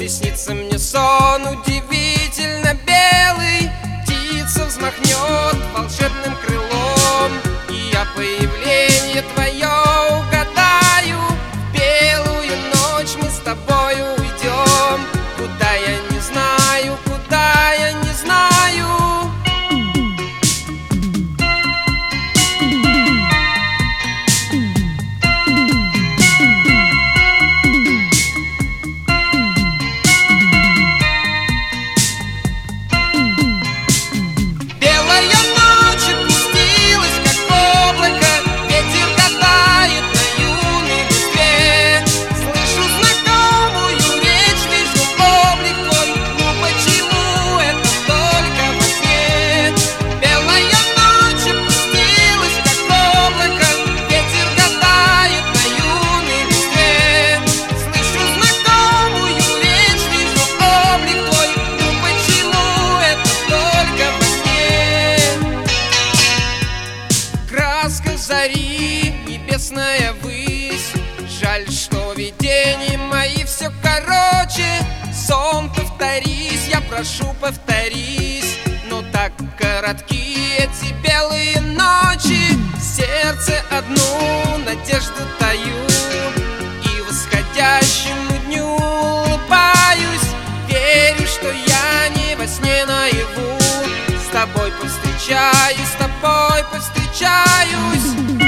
Приснится мне сон удивительно белый, птица взмахнет волшебным крылом, и я появление твое угадаю. В белую ночь мы с тобою уйдем, куда я не знаю, куда я не знаю. Зари, небесная высь, жаль, что видения мои все короче. Сон, повторись, я прошу, повторись, но так коротки эти белые ночи. В сердце одну надежду таю, и восходящему дню улыбаюсь. Верю, что я не во сне наяву, с тобой повстречаюсь, с тобой повстречаюсь.